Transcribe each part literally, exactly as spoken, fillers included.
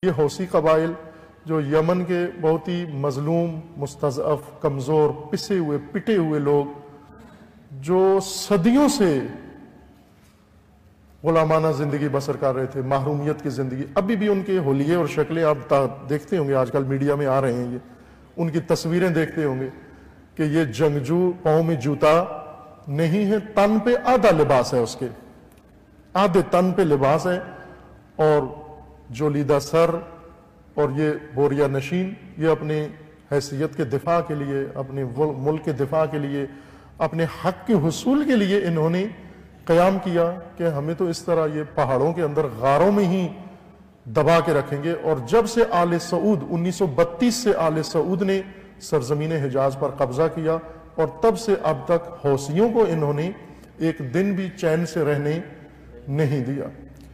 یہ حوثی قبائل جو یمن کے بہت ہی مظلوم، مستضعف، کمزور، پسے ہوئے پٹے ہوئے لوگ جو صدیوں سے غلامانہ زندگی بسر کر رہے تھے، محرومیت کی زندگی، ابھی بھی ان کے حلیے اور شکلیں آپ دیکھتے ہوں گے، آج کل میڈیا میں آ رہے ہیں، یہ ان کی تصویریں دیکھتے ہوں گے کہ یہ جنگجو پاؤں میں جوتا نہیں ہے، تن پہ آدھا لباس ہے، اس کے آدھے تن پہ لباس ہے، اور جو لیدہ سر اور یہ بوریا نشین، یہ اپنی حیثیت کے دفاع کے لیے، اپنے ملک کے دفاع کے لیے، اپنے حق کے حصول کے لیے انہوں نے قیام کیا کہ ہمیں تو اس طرح یہ پہاڑوں کے اندر غاروں میں ہی دبا کے رکھیں گے۔ اور جب سے آل سعود انیس سو بتیس سے آل سعود نے سرزمین حجاز پر قبضہ کیا، اور تب سے اب تک حوثیوں کو انہوں نے ایک دن بھی چین سے رہنے نہیں دیا۔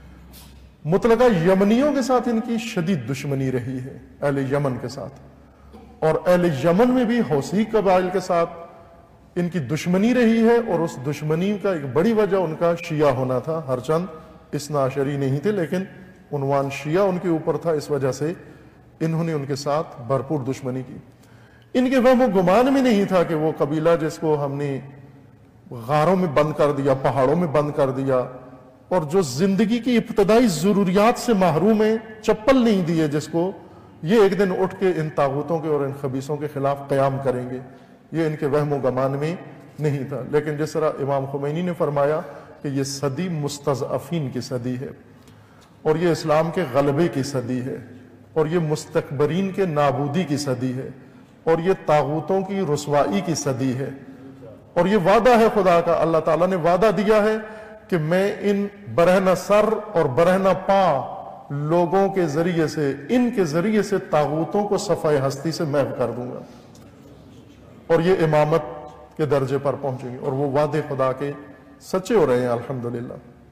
مطلقہ یمنیوں کے ساتھ ان کی شدید دشمنی رہی ہے، اہل یمن کے ساتھ، اور اہل یمن میں بھی حوثی قبائل کے ساتھ ان کی دشمنی رہی ہے، اور اس دشمنی کا ایک بڑی وجہ ان کا شیعہ ہونا تھا، ہرچند اثنا عشری نہیں تھے لیکن عنوان شیعہ ان کے اوپر تھا، اس وجہ سے انہوں نے ان کے ساتھ بھرپور دشمنی کی۔ ان کے وہم و گمان میں نہیں تھا کہ وہ قبیلہ جس کو ہم نے غاروں میں بند کر دیا، پہاڑوں میں بند کر دیا، اور جو زندگی کی ابتدائی ضروریات سے محروم ہے، چپل نہیں دیے جس کو، یہ ایک دن اٹھ کے ان طاغوتوں کے اور ان خبیثوں کے خلاف قیام کریں گے، یہ ان کے وہم و گمان میں نہیں تھا۔ لیکن جس طرح امام خمینی نے فرمایا کہ یہ صدی مستضعفین کی صدی ہے، اور یہ اسلام کے غلبے کی صدی ہے، اور یہ مستکبرین کے نابودی کی صدی ہے، اور یہ طاغوتوں کی رسوائی کی صدی ہے، اور یہ وعدہ ہے خدا کا، اللہ تعالیٰ نے وعدہ دیا ہے کہ میں ان برہنہ سر اور برہنہ پا لوگوں کے ذریعے سے، ان کے ذریعے سے طاغوتوں کو صفحہ ہستی سے محو کر دوں گا، اور یہ امامت کے درجے پر پہنچیں گے، اور وہ وعدے خدا کے سچے ہو رہے ہیں الحمدللہ۔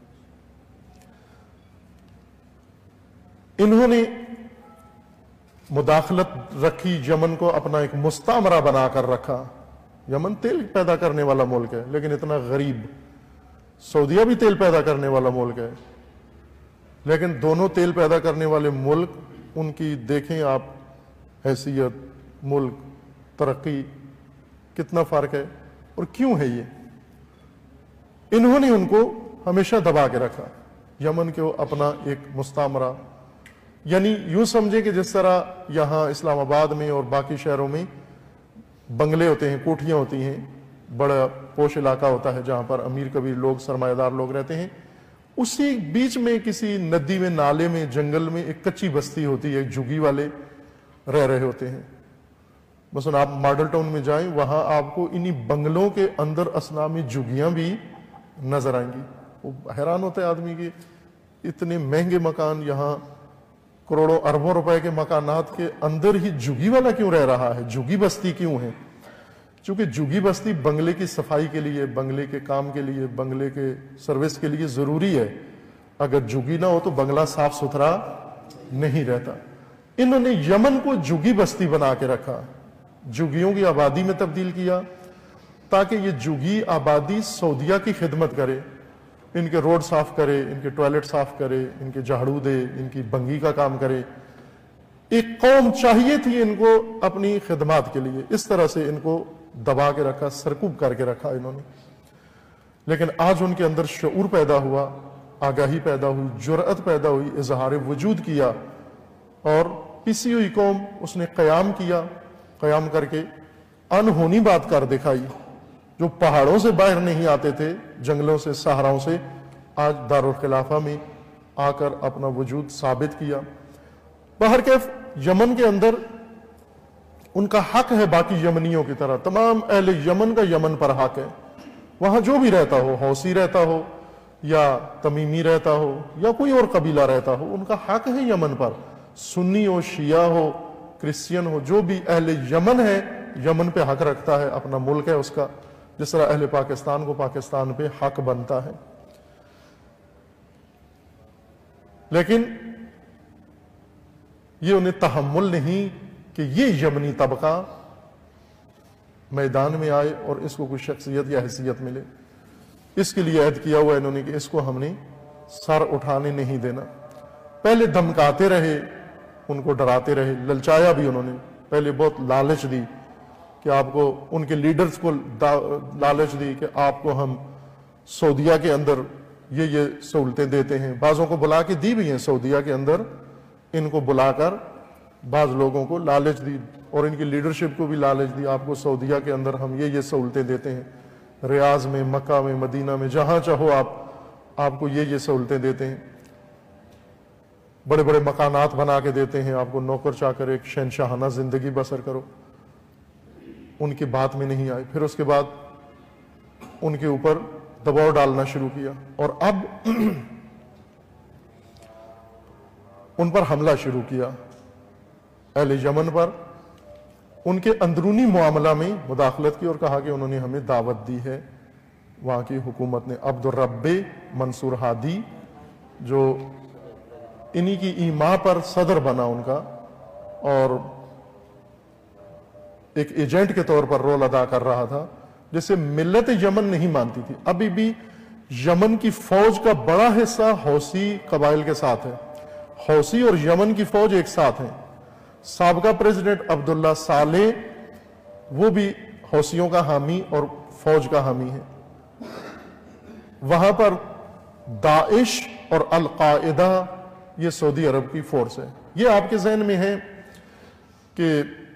انہوں نے مداخلت رکھی، یمن کو اپنا ایک مستعمرہ بنا کر رکھا۔ یمن تیل پیدا کرنے والا ملک ہے لیکن اتنا غریب، سعودیہ بھی تیل پیدا کرنے والا ملک ہے، لیکن دونوں تیل پیدا کرنے والے ملک، ان کی دیکھیں آپ حیثیت، ملک، ترقی، کتنا فرق ہے، اور کیوں ہے یہ؟ انہوں نے ان کو ہمیشہ دبا کے رکھا، یمن کو اپنا ایک مستعمرہ، یعنی یوں سمجھے کہ جس طرح یہاں اسلام آباد میں اور باقی شہروں میں بنگلے ہوتے ہیں، کوٹھیاں ہوتی ہیں، بڑا پوش علاقہ ہوتا ہے جہاں پر امیر کبیر لوگ، سرمایہ دار لوگ رہتے ہیں، اسی بیچ میں کسی ندی میں، نالے میں، جنگل میں ایک کچی بستی ہوتی ہے، ایک جھگی والے رہ رہے ہوتے ہیں۔ مثلا آپ ماڈل ٹاؤن میں جائیں، وہاں آپ کو انہی بنگلوں کے اندر اسلامی جھگیاں بھی نظر آئیں گی۔ وہ حیران ہوتا ہے آدمی کہ اتنے مہنگے مکان، یہاں کروڑوں اربوں روپے کے مکانات کے اندر ہی جھگی والا کیوں رہ رہا ہے، جھگی بستی کیوں ہے؟ چونکہ جھگی بستی بنگلے کی صفائی کے لیے، بنگلے کے کام کے لیے، بنگلے کے سروس کے لیے ضروری ہے، اگر جھگی نہ ہو تو بنگلہ صاف ستھرا نہیں رہتا۔ انہوں نے یمن کو جھگی بستی بنا کے رکھا، جھگیوں کی آبادی میں تبدیل کیا، تاکہ یہ جھگی آبادی سعودیہ کی خدمت کرے، ان کے روڈ صاف کرے، ان کے ٹوائلٹ صاف کرے، ان کے جھاڑو دے، ان کی بنگی کا کام کرے۔ ایک قوم چاہیے تھی ان کو اپنی خدمات کے لیے، اس طرح سے ان کو دبا کے رکھا، سرکوب کر کے رکھا انہوں نے۔ لیکن آج ان کے اندر شعور پیدا ہوا، آگاہی پیدا ہوئی، جرأت پیدا ہوئی، اظہار وجود کیا، اور پسی ہوئی قوم اس نے قیام کیا، قیام کر کے انہونی بات کر دکھائی۔ جو پہاڑوں سے باہر نہیں آتے تھے، جنگلوں سے، صحراؤں سے، آج دارالخلافہ میں آ کر اپنا وجود ثابت کیا۔ بہرکیف یمن کے اندر ان کا حق ہے باقی یمنیوں کی طرح، تمام اہل یمن کا یمن پر حق ہے، وہاں جو بھی رہتا ہو، حوثی رہتا ہو یا تمیمی رہتا ہو یا کوئی اور قبیلہ رہتا ہو، ان کا حق ہے یمن پر، سنی ہو، شیعہ ہو، کرسچین ہو، جو بھی اہل یمن ہے یمن پہ حق رکھتا ہے، اپنا ملک ہے اس کا، جس طرح اہل پاکستان کو پاکستان پہ حق بنتا ہے۔ لیکن یہ انہیں تحمل نہیں کہ یہ یمنی طبقہ میدان میں آئے اور اس کو کوئی شخصیت یا حیثیت ملے۔ اس کے لیے عہد کیا ہوا انہوں نے کہ اس کو ہم نے سر اٹھانے نہیں دینا۔ پہلے دھمکاتے رہے ان کو ڈراتے رہے، للچایا بھی انہوں نے، پہلے بہت لالچ دی کہ آپ کو، ان کے لیڈرز کو لالچ دی کہ آپ کو ہم سعودیہ کے اندر یہ یہ سہولتیں دیتے ہیں، بعضوں کو بلا کے دی بھی ہیں سعودیہ کے اندر، ان کو بلا کر بعض لوگوں کو لالچ دی اور ان کی لیڈرشپ کو بھی لالچ دی، آپ کو سعودیہ کے اندر ہم یہ یہ سہولتیں دیتے ہیں، ریاض میں، مکہ میں، مدینہ میں، جہاں چاہو آپ آپ کو یہ یہ سہولتیں دیتے ہیں، بڑے بڑے مکانات بنا کے دیتے ہیں آپ کو، نوکر چاکر ایک شہنشاہانہ زندگی بسر کرو۔ ان کی بات میں نہیں آئے، پھر اس کے بعد ان کے اوپر دباؤ ڈالنا شروع کیا، اور اب ان پر حملہ شروع کیا، اہل یمن پر، ان کے اندرونی معاملہ میں مداخلت کی اور کہا کہ انہوں نے ہمیں دعوت دی ہے وہاں کی حکومت نے۔ عبد الرب منصور ہادی جو انہی کی ایما پر صدر بنا ان کا، اور ایک ایجنٹ کے طور پر رول ادا کر رہا تھا، جسے ملت یمن نہیں مانتی تھی۔ ابھی بھی یمن کی فوج کا بڑا حصہ حوثی قبائل کے ساتھ ہے، حوثی اور یمن کی فوج ایک ساتھ ہیں۔ سابقہ پریزیڈنٹ عبداللہ صالح وہ بھی حوثیوں کا حامی اور فوج کا حامی ہے۔ وہاں پر داعش اور القاعدہ یہ سعودی عرب کی فورس ہے۔ یہ آپ کے ذہن میں ہے کہ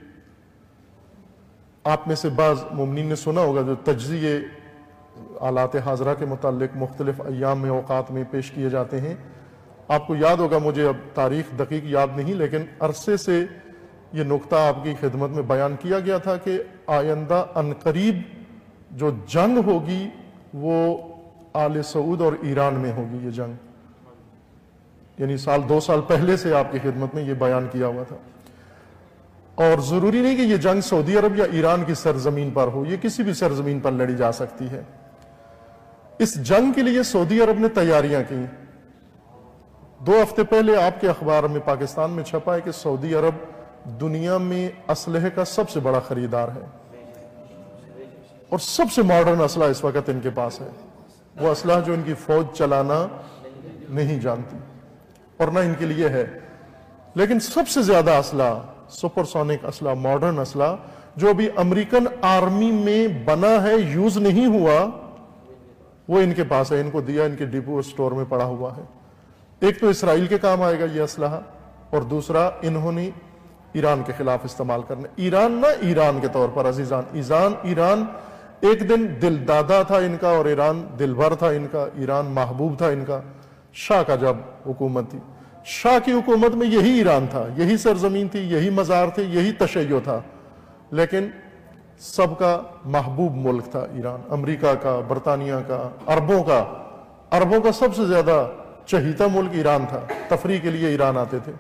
آپ میں سے بعض مومنین نے سنا ہوگا جو تجزیے آلات حاضرہ کے متعلق مختلف ایام میں، اوقات میں پیش کیے جاتے ہیں۔ آپ کو یاد ہوگا، مجھے اب تاریخ دقیق یاد نہیں، لیکن عرصے سے یہ نقطہ آپ کی خدمت میں بیان کیا گیا تھا کہ آئندہ عنقریب جو جنگ ہوگی وہ آل سعود اور ایران میں ہوگی۔ یہ جنگ یعنی سال دو سال پہلے سے آپ کی خدمت میں یہ بیان کیا ہوا تھا، اور ضروری نہیں کہ یہ جنگ سعودی عرب یا ایران کی سرزمین پر ہو، یہ کسی بھی سرزمین پر لڑی جا سکتی ہے۔ اس جنگ کے لیے سعودی عرب نے تیاریاں کی۔ دو ہفتے پہلے آپ کے اخبار میں پاکستان میں چھپا ہے کہ سعودی عرب دنیا میں اسلحے کا سب سے بڑا خریدار ہے، اور سب سے ماڈرن اسلحہ اس وقت ان کے پاس ہے، وہ اسلحہ جو ان کی فوج چلانا نہیں جانتی اور نہ ان کے لیے ہے۔ لیکن سب سے زیادہ اسلحہ، سپر سونک اسلحہ، ماڈرن اسلحہ جو ابھی امریکن آرمی میں بنا ہے، یوز نہیں ہوا، وہ ان کے پاس ہے، ان کو دیا، ان کے ڈپو سٹور میں پڑا ہوا ہے۔ ایک تو اسرائیل کے کام آئے گا یہ اسلحہ، اور دوسرا انہوں نے ایران کے خلاف استعمال کرنا۔ ایران نہ ایران کے طور پر عزیزان، ایران ایران ایک دن دل دادا تھا ان کا، اور ایران دل بھر تھا ان کا، ایران محبوب تھا ان کا۔ شاہ کا جب حکومت تھی، شاہ کی حکومت میں یہی ایران تھا، یہی سرزمین تھی، یہی مزار تھے، یہی تشیع تھا، لیکن سب کا محبوب ملک تھا ایران، امریکہ کا، برطانیہ کا، عربوں کا عربوں کا سب سے زیادہ چہیتا ملک ایران تھا، تفریح کے لیے ایران آتے تھے۔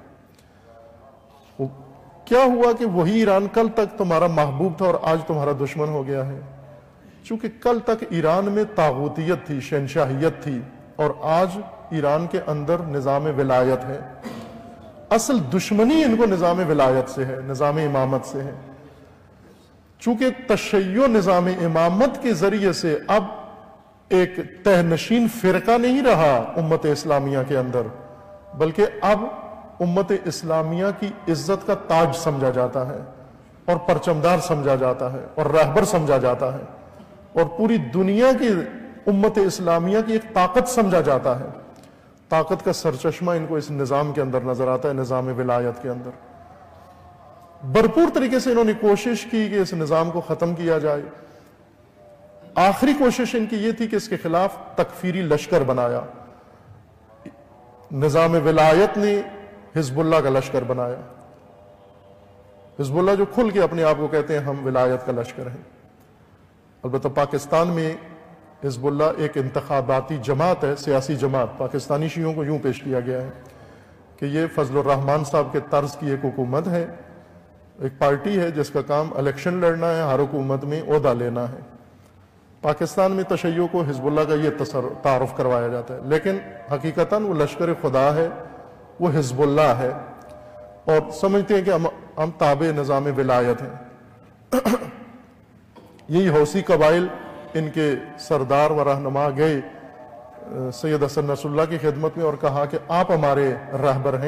کیا ہوا کہ وہی ایران کل تک تمہارا محبوب تھا اور آج تمہارا دشمن ہو گیا ہے؟ چونکہ کل تک ایران میں طاغوتیت تھی، شہنشاہیت تھی، اور آج ایران کے اندر نظام ولایت ہے۔ اصل دشمنی ان کو نظام ولایت سے ہے، نظام امامت سے ہے۔ چونکہ تشیع نظام امامت کے ذریعے سے اب ایک تہ نشین فرقہ نہیں رہا امت اسلامیہ کے اندر، بلکہ اب امت اسلامیہ کی عزت کا تاج سمجھا جاتا ہے، اور پرچمدار سمجھا جاتا ہے، اور رہبر سمجھا جاتا ہے، اور پوری دنیا کی امت اسلامیہ کی ایک طاقت سمجھا جاتا ہے۔ طاقت کا سرچشمہ ان کو اس نظام کے اندر نظر آتا ہے، نظام ولایت کے اندر۔ بھرپور طریقے سے انہوں نے کوشش کی کہ اس نظام کو ختم کیا جائے۔ آخری کوشش ان کی یہ تھی کہ اس کے خلاف تکفیری لشکر بنایا۔ نظام ولایت نے حزب اللہ کا لشکر بنایا، حزب اللہ جو کھل کے اپنے آپ کو کہتے ہیں ہم ولایت کا لشکر ہیں۔ البتہ پاکستان میں حزب اللہ ایک انتخاباتی جماعت ہے، سیاسی جماعت۔ پاکستانی شیعوں کو یوں پیش کیا گیا ہے کہ یہ فضل الرحمان صاحب کے طرز کی ایک حکومت ہے، ایک پارٹی ہے جس کا کام الیکشن لڑنا ہے، ہر حکومت میں عہدہ لینا ہے۔ پاکستان میں تشیع کو حزب اللہ کا یہ تعارف کروایا جاتا ہے، لیکن حقیقتاً وہ لشکر خدا ہے، وہ حزب اللہ ہے، اور سمجھتے ہیں کہ ہم ہم تابع نظام ولایت ہیں۔ یہی حوثی قبائل ان کے سردار و رہنما گئے سید حسن نصر اللہ کی خدمت میں اور کہا کہ آپ ہمارے رہبر ہیں،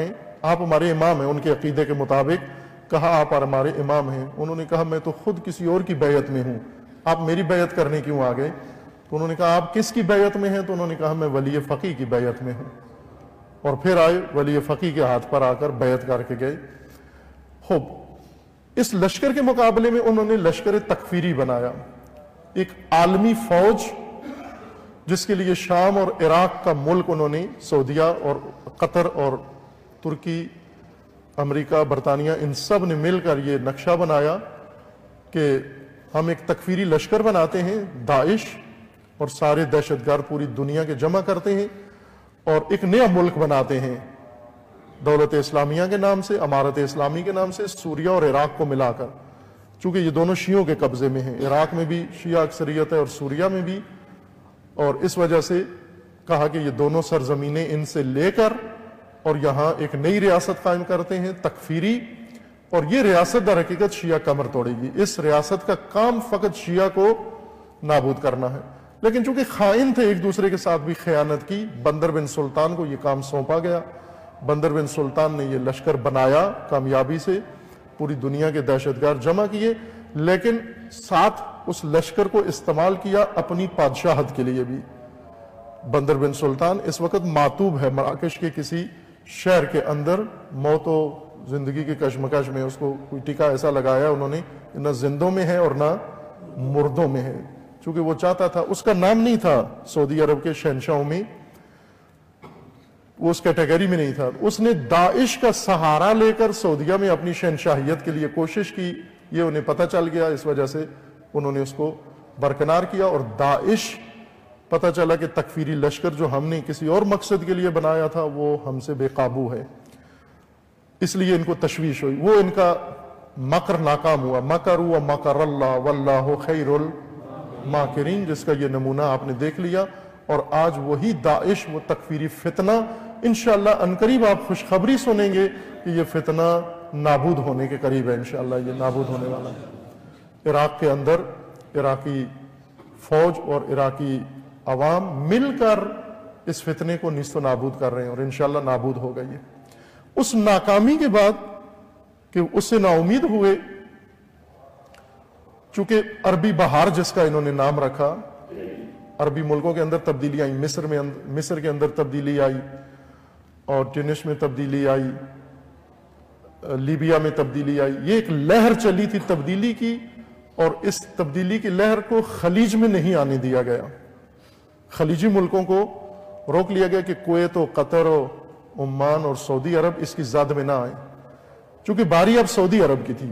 آپ ہمارے امام ہیں، ان کے عقیدے کے مطابق کہا آپ ہمارے امام ہیں. انہوں نے کہا میں تو خود کسی اور کی بیعت میں ہوں، آپ میری بیعت کرنے کیوں آ گئے؟ تو انہوں نے کہا آپ کس کی بیعت میں ہیں؟ تو انہوں نے کہا میں ولی فقی کی بیعت میں ہوں. اور پھر آئے ولی فقی کے ہاتھ پر آ کر بیعت کر کے گئے. خوب، اس لشکر کے مقابلے میں انہوں نے لشکر تکفیری بنایا، ایک عالمی فوج جس کے لیے شام اور عراق کا ملک انہوں نے، سعودیہ اور قطر اور ترکی، امریکہ، برطانیہ، ان سب نے مل کر یہ نقشہ بنایا کہ ہم ایک تکفیری لشکر بناتے ہیں، داعش اور سارے دہشت گرد پوری دنیا کے جمع کرتے ہیں اور ایک نیا ملک بناتے ہیں دولت اسلامیہ کے نام سے، امارت اسلامی کے نام سے، سوریہ اور عراق کو ملا کر، چونکہ یہ دونوں شیعوں کے قبضے میں ہیں، عراق میں بھی شیعہ اکثریت ہے اور سوریہ میں بھی، اور اس وجہ سے کہا کہ یہ دونوں سرزمینیں ان سے لے کر اور یہاں ایک نئی ریاست قائم کرتے ہیں تکفیری، اور یہ ریاست در حقیقت شیعہ کمر توڑے گی. اس ریاست کا کام فقط شیعہ کو نابود کرنا ہے. لیکن چونکہ خائن تھے، ایک دوسرے کے ساتھ بھی خیانت کی، بندر بن سلطان کو یہ کام سونپا گیا. بندر بن سلطان نے یہ لشکر بنایا کامیابی سے، پوری دنیا کے دہشت گرد جمع کیے، لیکن ساتھ اس لشکر کو استعمال کیا اپنی بادشاہت کے لیے بھی. بندر بن سلطان اس وقت معتوب ہے مراکش کے کسی شہر کے اندر، موت و زندگی کے کشمکش میں اس کو کوئی ٹکا ایسا لگایا انہوں نے، نہ زندوں میں ہے اور نہ مردوں میں ہے. چونکہ وہ چاہتا تھا، اس کا نام نہیں تھا سعودی عرب کے شہنشاہوں میں، وہ اس کیٹیگری میں نہیں تھا. اس نے داعش کا سہارا لے کر سعودیہ میں اپنی شہنشاہیت کے لیے کوشش کی، یہ انہیں پتہ چل گیا، اس وجہ سے انہوں نے اس کو برکنار کیا. اور داعش، پتہ چلا کہ تکفیری لشکر جو ہم نے کسی اور مقصد کے لیے بنایا تھا وہ ہم سے بے قابو ہے، اس لیے ان کو تشویش ہوئی. وہ ان کا مکر ناکام ہوا. مکر ہوا مکر اللہ واللہ خیر الماکرین، جس کا یہ نمونہ آپ نے دیکھ لیا. اور آج وہی داعش، وہ تکفیری فتنہ، انشاءاللہ عنقریب آپ خوشخبری سنیں گے کہ یہ فتنہ نابود ہونے کے قریب ہے. انشاءاللہ یہ نابود ہونے والا ہے. عراق کے اندر عراقی فوج اور عراقی عوام مل کر اس فتنے کو نیست و نابود کر رہے ہیں اور انشاءاللہ نابود ہوگا. یہ اس ناکامی کے بعد کہ اس سے نا امید ہوئے، چونکہ عربی بہار جس کا انہوں نے نام رکھا، عربی ملکوں کے اندر تبدیلی آئی، مصر میں مصر کے اندر تبدیلی آئی اور ٹینش میں تبدیلی آئی، لیبیا میں تبدیلی آئی. یہ ایک لہر چلی تھی تبدیلی کی، اور اس تبدیلی کی لہر کو خلیج میں نہیں آنے دیا گیا. خلیجی ملکوں کو روک لیا گیا کہ کویت و قطر و عمان اور سعودی عرب اس کی زد میں نہ آئیں، چونکہ باری اب سعودی عرب کی تھی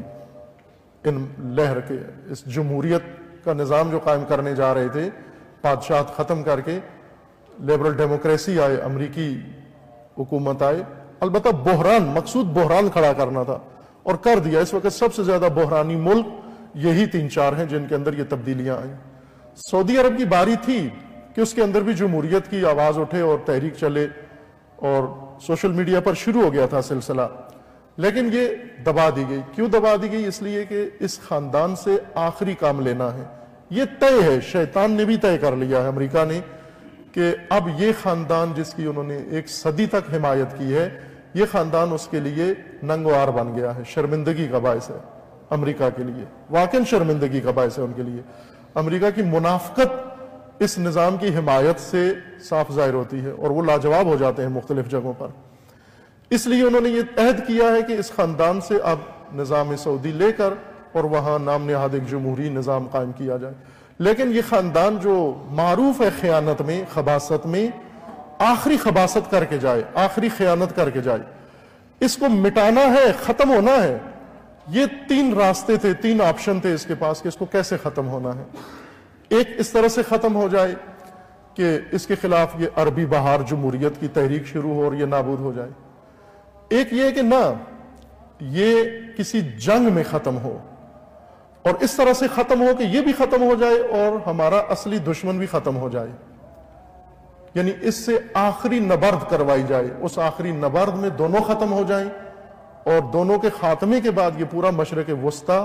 ان لہر کے. اس جمہوریت کا نظام جو قائم کرنے جا رہے تھے، بادشاہت ختم کر کے لیبرل ڈیموکریسی آئے، امریکی حکومت آئے. البتہ بحران، مقصود بحران کھڑا کرنا تھا اور کر دیا. اس وقت سب سے زیادہ بحرانی ملک یہی تین چار ہیں جن کے اندر یہ تبدیلیاں آئیں. سعودی عرب کی باری تھی کہ اس کے اندر بھی جمہوریت کی آواز اٹھے اور تحریک چلے، اور سوشل میڈیا پر شروع ہو گیا تھا سلسلہ، لیکن یہ دبا دی گئی. کیوں دبا دی گئی؟ اس لیے کہ اس خاندان سے آخری کام لینا ہے. یہ طے ہے، شیطان نے بھی طے کر لیا ہے، امریکہ نے، کہ اب یہ خاندان جس کی انہوں نے ایک صدی تک حمایت کی ہے، یہ خاندان اس کے لیے ننگوار بن گیا ہے. شرمندگی کا باعث ہے امریکہ کے لیے، واقعاً شرمندگی کا باعث ہے ان کے لیے. امریکہ کی منافقت اس نظام کی حمایت سے صاف ظاہر ہوتی ہے اور وہ لاجواب ہو جاتے ہیں مختلف جگہوں پر. اس لیے انہوں نے یہ عہد کیا ہے کہ اس خاندان سے اب نظام سعودی لے کر اور وہاں نام نہاد ایک جمہوری نظام قائم کیا جائے. لیکن یہ خاندان جو معروف ہے خیانت میں، خباثت میں، آخری خباثت کر کے جائے، آخری خیانت کر کے جائے، اس کو مٹانا ہے، ختم ہونا ہے. یہ تین راستے تھے، تین آپشن تھے اس کے پاس کہ اس کو کیسے ختم ہونا ہے. ایک اس طرح سے ختم ہو جائے کہ اس کے خلاف یہ عربی بہار جمہوریت کی تحریک شروع ہو اور یہ نابود ہو جائے. ایک یہ کہ نہ، یہ کسی جنگ میں ختم ہو اور اس طرح سے ختم ہو کہ یہ بھی ختم ہو جائے اور ہمارا اصلی دشمن بھی ختم ہو جائے. یعنی اس سے آخری نبرد کروائی جائے، اس آخری نبرد میں دونوں ختم ہو جائیں اور دونوں کے خاتمے کے بعد یہ پورا مشرق وسطی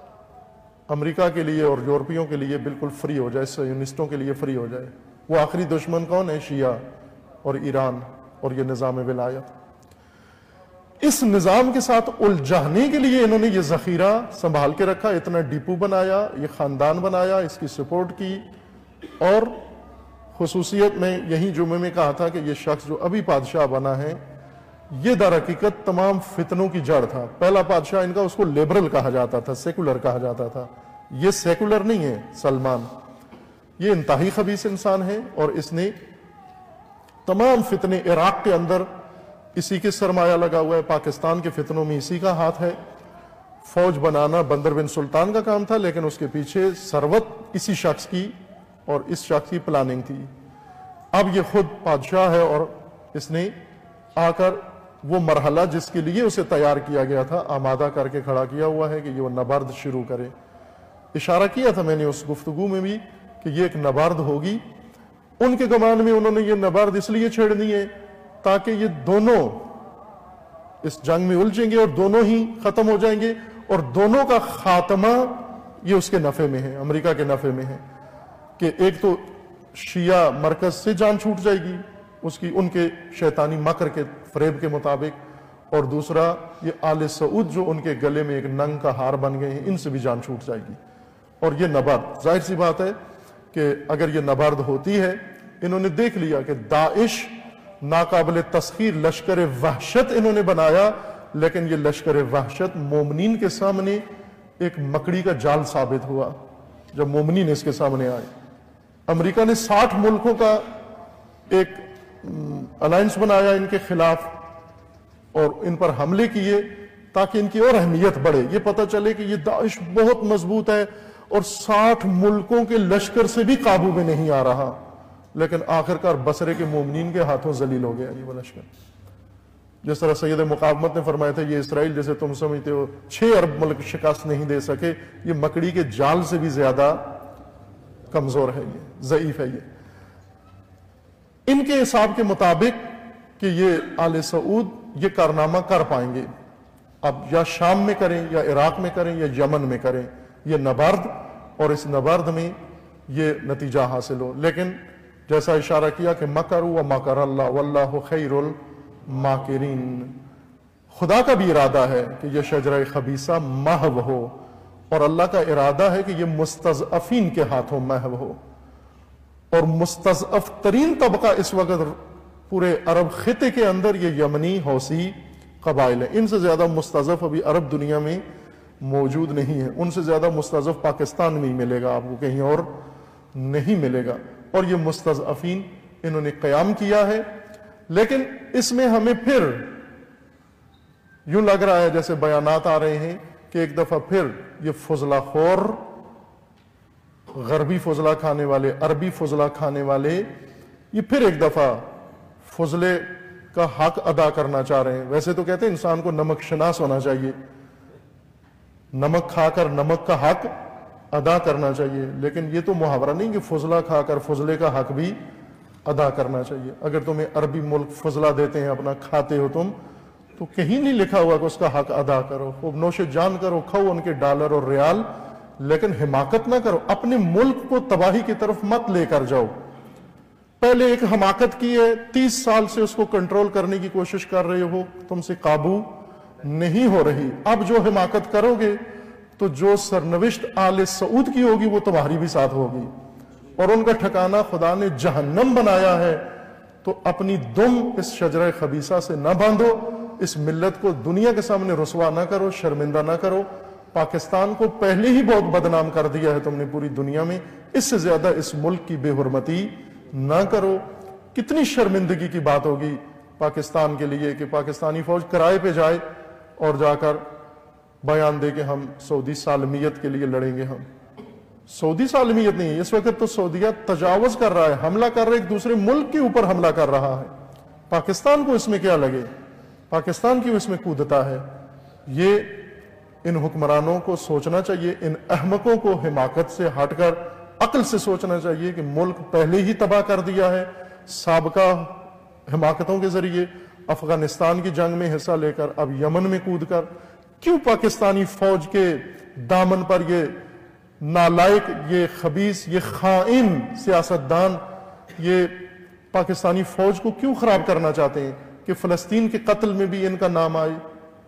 امریکہ کے لیے اور یورپیوں کے لیے بالکل فری ہو جائے، صہیونسٹوں کے لیے فری ہو جائے. وہ آخری دشمن کون ہے؟ شیعہ اور ایران اور یہ نظام ولایت. اس نظام کے ساتھ الجھانے کے لیے انہوں نے یہ ذخیرہ سنبھال کے رکھا، اتنا ڈپو بنایا، یہ خاندان بنایا، اس کی سپورٹ کی. اور خصوصیت میں یہی جمعے میں کہا تھا کہ یہ شخص جو ابھی بادشاہ بنا ہے یہ در حقیقت تمام فتنوں کی جڑ تھا. پہلا بادشاہ ان کا، اس کو لیبرل کہا جاتا تھا، سیکولر کہا جاتا تھا. یہ سیکولر نہیں ہے سلمان، یہ انتہائی خبیث انسان ہے، اور اس نے تمام فتنے عراق کے اندر اسی کے سرمایہ لگا ہوا ہے، پاکستان کے فتنوں میں اسی کا ہاتھ ہے. فوج بنانا بندر بن سلطان کا کام تھا، لیکن اس کے پیچھے ثروت اسی شخص کی اور اس شخص کی پلاننگ تھی. اب یہ خود بادشاہ ہے اور اس نے آ کر وہ مرحلہ جس کے لیے اسے تیار کیا گیا تھا آمادہ کر کے کھڑا کیا ہوا ہے کہ یہ وہ نبرد شروع کرے. اشارہ کیا تھا میں نے اس گفتگو میں بھی کہ یہ ایک نبرد ہوگی. ان کے گمان میں انہوں نے یہ نبرد اس لیے چھیڑنی ہے تاکہ یہ دونوں اس جنگ میں الجھیں گے اور دونوں ہی ختم ہو جائیں گے، اور دونوں کا خاتمہ یہ اس کے نفع میں ہے، امریکہ کے نفع میں ہے. کہ ایک تو شیعہ مرکز سے جان چھوٹ جائے گی اس کی، ان کے شیطانی مکر کے فریب کے مطابق، اور دوسرا یہ آل سعود جو ان کے گلے میں ایک ننگ کا ہار بن گئے ہیں، ان سے بھی جان چھوٹ جائے گی. اور یہ نبرد ظاہر سی بات ہے کہ اگر یہ نبرد ہوتی ہے، انہوں نے دیکھ لیا کہ داعش ناقابل تسخیر لشکر وحشت انہوں نے بنایا، لیکن یہ لشکر وحشت مومنین کے سامنے ایک مکڑی کا جال ثابت ہوا جب مومنین اس کے سامنے آئے. امریکہ نے ساٹھ ملکوں کا ایک الائنس بنایا ان کے خلاف اور ان پر حملے کیے تاکہ ان کی اور اہمیت بڑھے. یہ پتہ چلے کہ یہ داعش بہت مضبوط ہے اور ساٹھ ملکوں کے لشکر سے بھی قابو میں نہیں آ رہا، لیکن آخرکار بصرے کے مومنین کے ہاتھوں ذلیل ہو گیا یہ وہ لشکر. جس طرح سید مقاومت نے فرمایا تھا، یہ اسرائیل جیسے تم سمجھتے ہو چھ ارب ملک شکست نہیں دے سکے، یہ مکڑی کے جال سے بھی زیادہ کمزور ہے، یہ ضعیف ہے. یہ ان کے حساب کے مطابق کہ یہ آل سعود یہ کارنامہ کر پائیں گے، اب یا شام میں کریں یا عراق میں کریں یا یمن میں کریں، یہ نبرد، اور اس نبرد میں یہ نتیجہ حاصل ہو. لیکن جیسا اشارہ کیا کہ مکروا ومکر اللہ واللہ خیر الماکرین، خدا کا بھی ارادہ ہے کہ یہ شجرہ خبیثہ محو ہو، اور اللہ کا ارادہ ہے کہ یہ مستضعفین کے ہاتھوں محو ہو. اور مستضعف ترین طبقہ اس وقت پورے عرب خطے کے اندر یہ یمنی حوثی قبائل ہیں. ان سے زیادہ مستضعف ابھی عرب دنیا میں موجود نہیں ہے. ان سے زیادہ مستضعف پاکستان میں ہی ملے گا، آپ کو کہیں اور نہیں ملے گا. اور یہ مستضعفین انہوں نے قیام کیا ہے. لیکن اس میں ہمیں پھر یوں لگ رہا ہے جیسے بیانات آ رہے ہیں کہ ایک دفعہ پھر یہ فضلہ خور، غربی فضلہ کھانے والے، عربی فضلہ کھانے والے، یہ پھر ایک دفعہ فضلے کا حق ادا کرنا چاہ رہے ہیں. ویسے تو کہتے ہیں انسان کو نمک شناس ہونا چاہیے، نمک کھا کر نمک کا حق ادا کرنا چاہیے، لیکن یہ تو محاورہ نہیں کہ فضلہ کھا کر فضلے کا حق بھی ادا کرنا چاہیے. اگر تمہیں عربی ملک فضلہ دیتے ہیں، اپنا کھاتے ہو تم، تو کہیں نہیں لکھا ہوا کہ اس کا حق ادا کرو، خوب نوش جان کرو، کھاؤ ان کے ڈالر اور ریال، لیکن حماقت نہ کرو. اپنے ملک کو تباہی کی طرف مت لے کر جاؤ. پہلے ایک حماقت کی ہے، تیس سال سے اس کو کنٹرول کرنے کی کوشش کر رہے ہو، تم سے قابو نہیں ہو رہی. اب جو حماقت کرو گے تو جو سرنوشت آل سعود کی ہوگی وہ تمہاری بھی ساتھ ہوگی، اور ان کا ٹھکانہ خدا نے جہنم بنایا ہے. تو اپنی دم اس شجرہ خبیثہ سے نہ باندھو، اس ملت کو دنیا کے سامنے رسوا نہ کرو، شرمندہ نہ کرو. پاکستان کو پہلے ہی بہت بدنام کر دیا ہے تم نے پوری دنیا میں، اس سے زیادہ اس ملک کی بے حرمتی نہ کرو. کتنی شرمندگی کی بات ہوگی پاکستان کے لیے کہ پاکستانی فوج کرائے پہ جائے اور جا کر بیان دے کہ ہم سعودی سالمیت کے لیے لڑیں گے. ہم سعودی سالمیت نہیں، اس وقت تو سعودیہ تجاوز کر رہا ہے، حملہ کر رہا ہے، ایک دوسرے ملک کے اوپر حملہ کر رہا ہے. پاکستان کو اس میں کیا لگے؟ پاکستان کیوں اس میں کودتا ہے؟ یہ ان حکمرانوں کو سوچنا چاہیے، ان احمقوں کو حماقت سے ہٹ کر عقل سے سوچنا چاہیے کہ ملک پہلے ہی تباہ کر دیا ہے سابقہ حماقتوں کے ذریعے. افغانستان کی جنگ میں حصہ لے کر اب یمن میں کود کر کیوں پاکستانی فوج کے دامن پر یہ نالائق، یہ خبیث، یہ خائن سیاستدان یہ پاکستانی فوج کو کیوں خراب کرنا چاہتے ہیں کہ فلسطین کے قتل میں بھی ان کا نام آئے؟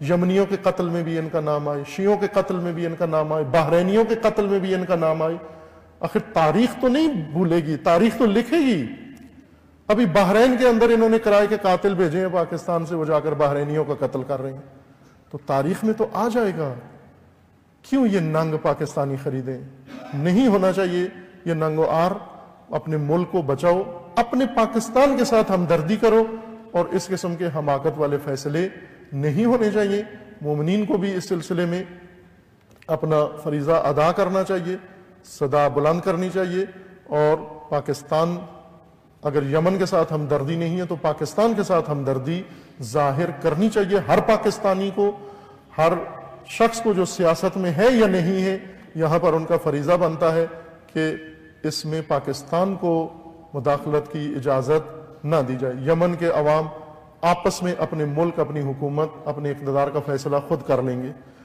یمنیوں کے قتل میں بھی ان کا نام آئے، شیعوں کے قتل میں بھی ان کا نام آئے، بحرینیوں کے قتل میں بھی ان کا نام آئے۔ آخر تاریخ تو نہیں بھولے گی، تاریخ تو لکھے گی۔ ابھی بحرین کے اندر انہوں نے کرائے کے قاتل بھیجے ہیں پاکستان سے، وہ جا کر بحرینیوں کا قتل کر رہے ہیں، تو تاریخ میں تو آ جائے گا۔ کیوں یہ ننگ پاکستانی خریدیں؟ نہیں ہونا چاہیے یہ ننگ و آر۔ اپنے ملک کو بچاؤ، اپنے پاکستان کے ساتھ ہمدردی کرو، اور اس قسم کے حماقت والے فیصلے نہیں ہونے چاہیے۔ مومنین کو بھی اس سلسلے میں اپنا فریضہ ادا کرنا چاہیے، صدا بلند کرنی چاہیے، اور پاکستان اگر یمن کے ساتھ ہمدردی نہیں ہے تو پاکستان کے ساتھ ہمدردی ظاہر کرنی چاہیے ہر پاکستانی کو، ہر شخص کو جو سیاست میں ہے یا نہیں ہے۔ یہاں پر ان کا فریضہ بنتا ہے کہ اس میں پاکستان کو مداخلت کی اجازت نہ دی جائے۔ یمن کے عوام آپس میں اپنے ملک، اپنی حکومت، اپنے اقتدار کا فیصلہ خود کر لیں گے۔